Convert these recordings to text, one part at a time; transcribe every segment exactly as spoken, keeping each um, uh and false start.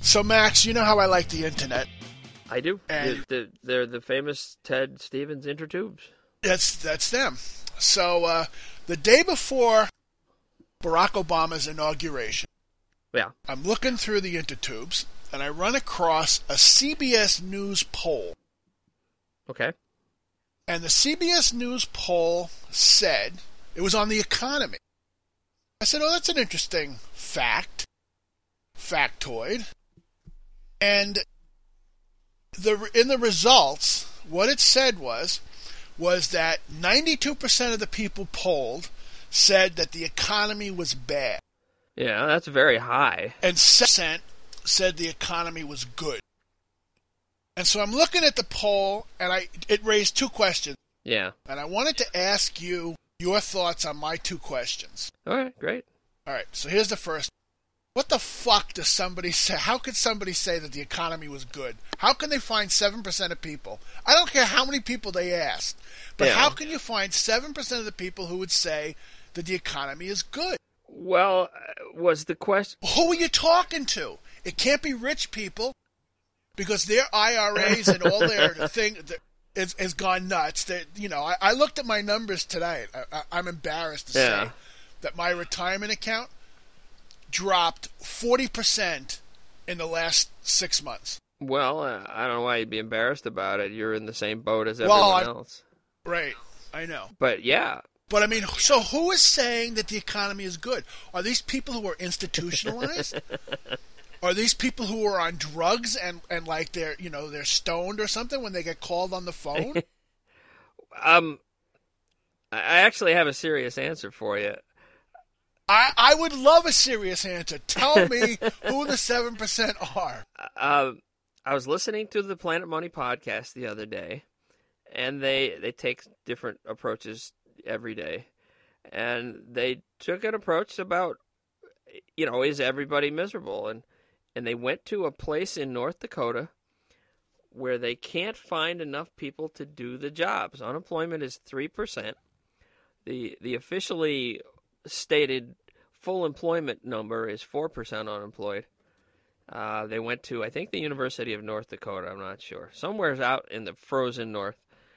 So, Max, you know how I like the internet. I do. And they're, they're the famous Ted Stevens Intertubes. That's that's them. So, uh, the day before Barack Obama's inauguration, yeah, I'm looking through the Intertubes, and I run across a C B S News poll. Okay. And the C B S News poll said, it was on the economy. I said, oh, that's an interesting fact, factoid. And the in the results, what it said was, was that ninety-two percent of the people polled said that the economy was bad. Yeah, that's very high. And seven percent said the economy was good. And so I'm looking at the poll, and I it raised two questions. Yeah. And I wanted to ask you your thoughts on my two questions. All right, great. All right, so here's the first. What the fuck does somebody say? How could somebody say that the economy was good? How can they find seven percent of people? I don't care how many people they asked, but yeah. how can you find seven percent of the people who would say that the economy is good? Well, was the question... Who are you talking to? It can't be rich people, because their I R As and all their thing is, is gone nuts. They, you know, I, I looked at my numbers tonight. I, I, I'm embarrassed to yeah. say that my retirement account dropped forty percent in the last six months. Well, uh, I don't know why you'd be embarrassed about it. You're in the same boat as well, everyone I'm, else. Right, I know. But yeah. But I mean, so who is saying that the economy is good? Are these people who are institutionalized? Are these people who are on drugs and, and like they're, you know, they're stoned or something when they get called on the phone? um, I actually have a serious answer for you. I, I would love a serious answer. Tell me who the seven percent are. Uh, I was listening to the Planet Money podcast the other day, and they, they take different approaches every day. And they took an approach about, you know, is everybody miserable? And and they went to a place in North Dakota where they can't find enough people to do the jobs. Unemployment is three percent. The the officially stated full employment number is four percent unemployed. Uh, they went to, I think, the University of North Dakota. I'm not sure. Somewhere's out in the frozen north.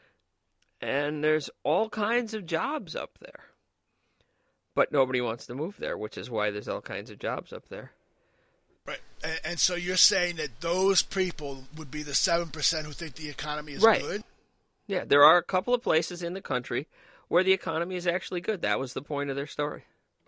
And there's all kinds of jobs up there. But nobody wants to move there, which is why there's all kinds of jobs up there. Right. And, and so you're saying that those people would be the seven percent who think the economy is right. good? Yeah, there are a couple of places in the country where the economy is actually good. That was the point of their story.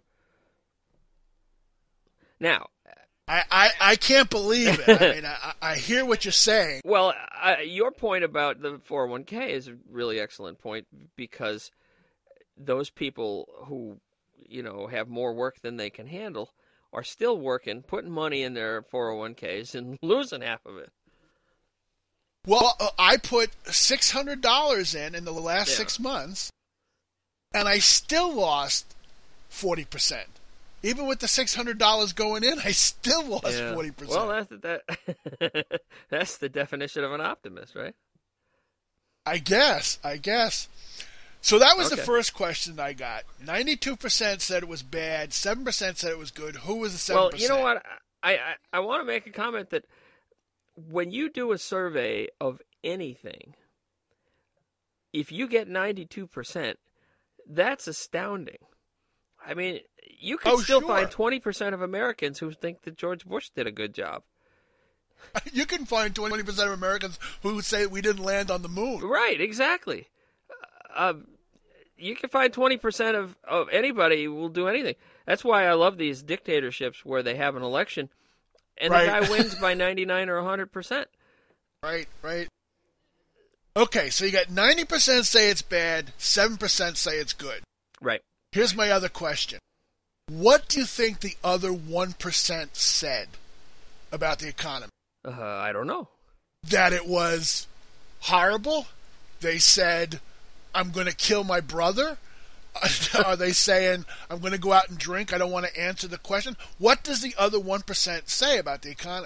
Now, I, I, I can't believe it. I mean, I, I hear what you're saying. Well, uh, your point about the four oh one k is a really excellent point, because those people who, you know, have more work than they can handle are still working, putting money in their four oh one k's and losing half of it. Well, uh, I put six hundred dollars in in the last yeah. six months, and I still lost forty percent. Even with the six hundred dollars going in, I still lost yeah. forty percent. Well, that's, that, that's the definition of an optimist, right? I guess, I guess. So that was okay. the first question I got. ninety-two percent said it was bad, seven percent said it was good. Who was the seven percent? Well, you know what? I, I, I want to make a comment that when you do a survey of anything, if you get ninety-two percent, that's astounding. I mean, you can oh, still sure. find twenty percent of Americans who think that George Bush did a good job. You can find twenty percent of Americans who say we didn't land on the moon. Right, exactly. Uh, you can find twenty percent of, of anybody who will do anything. That's why I love these dictatorships where they have an election and right. the guy wins by ninety-nine or one hundred percent. Right, right. Okay, so you got ninety percent say it's bad, seven percent say it's good. Right. Here's my other question. What do you think the other one percent said about the economy? Uh, I don't know. That it was horrible? They said, I'm going to kill my brother? Are they saying, I'm going to go out and drink? I don't want to answer the question. What does the other one percent say about the economy?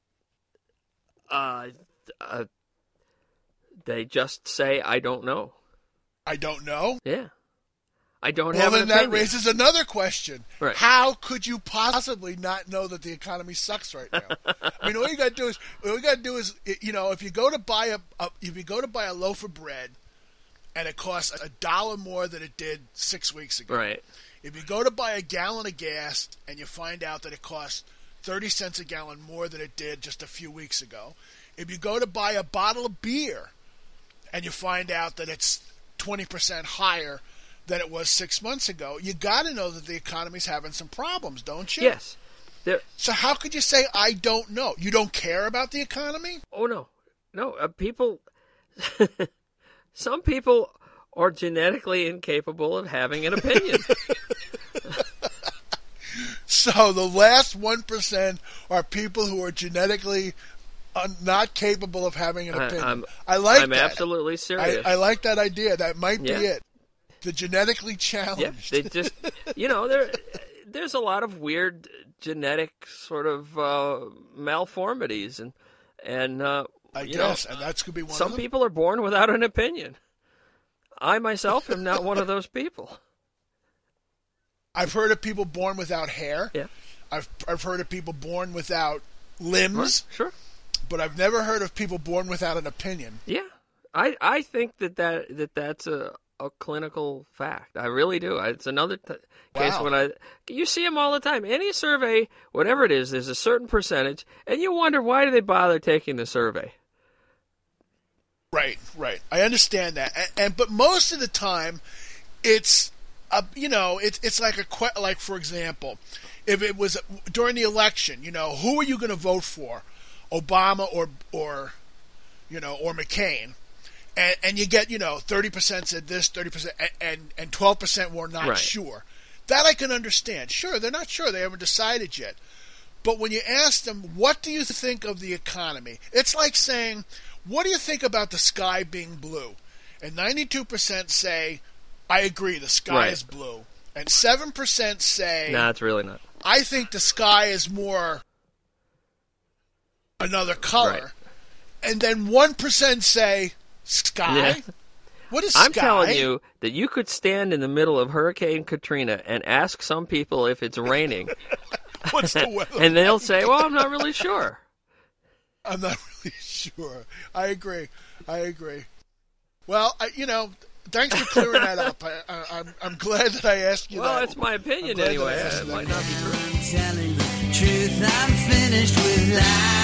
Uh, uh, they just say, I don't know. I don't know? Yeah. I don't well, have an then opinion. That raises another question. Right. How could you possibly not know that the economy sucks right now? I mean, all you got to do is, all you got to do is, you know, if you go to buy a, a, if you go to buy a loaf of bread, and it costs a dollar more than it did six weeks ago. Right. If you go to buy a gallon of gas, and you find out that it costs thirty cents a gallon more than it did just a few weeks ago. If you go to buy a bottle of beer, and you find out that it's twenty percent higher than it was six months ago, you got to know that the economy's having some problems, don't you? Yes. There. So how could you say, I don't know? You don't care about the economy? Oh, no. No, uh, people... Some people are genetically incapable of having an opinion. So the last one percent are people who are genetically uh, not capable of having an opinion. I, I'm, I like I'm that. absolutely serious. I, I like that idea. That might Yeah. be it. The genetically challenged. Yeah, they just, you know, there, there's a lot of weird genetic sort of uh, malformities, and and uh, I you guess, know, and that's could be one some of them. people are born without an opinion. I myself am not one of those people. I've heard of people born without hair. Yeah, I've I've heard of people born without limbs. Sure. But I've never heard of people born without an opinion. Yeah, I I think that, that, that that's a, a clinical fact. I really do. It's another t- case Wow. when I you see them all the time. Any survey, whatever it is, there's a certain percentage, and you wonder why do they bother taking the survey. Right, right. I understand that, and, and but most of the time, it's a, you know, it's it's like a que- like for example, if it was during the election, you know, who are you going to vote for, Obama or or you know or McCain, and and you get you know thirty percent said this, thirty percent, and and twelve percent were not Right. sure. That I can understand. Sure, they're not sure. They haven't decided yet. But when you ask them, what do you think of the economy? It's like saying, what do you think about the sky being blue? And ninety-two percent say, I agree, the sky Right. is blue. And seven percent say, No, it's really not. I think the sky is more another color. Right. And then one percent say, sky? Yeah. What is I'm sky? telling you that you could stand in the middle of Hurricane Katrina and ask some people if it's raining, What's the weather? and they'll say, "Well, I'm not really sure." I'm not really sure. I agree. I agree. Well, I, you know, thanks for clearing that up. I, I, I'm I'm glad that I asked you Well, that. it's my opinion glad that anyway. I asked It you might that. not be true. Telling the truth, I'm finished with lies.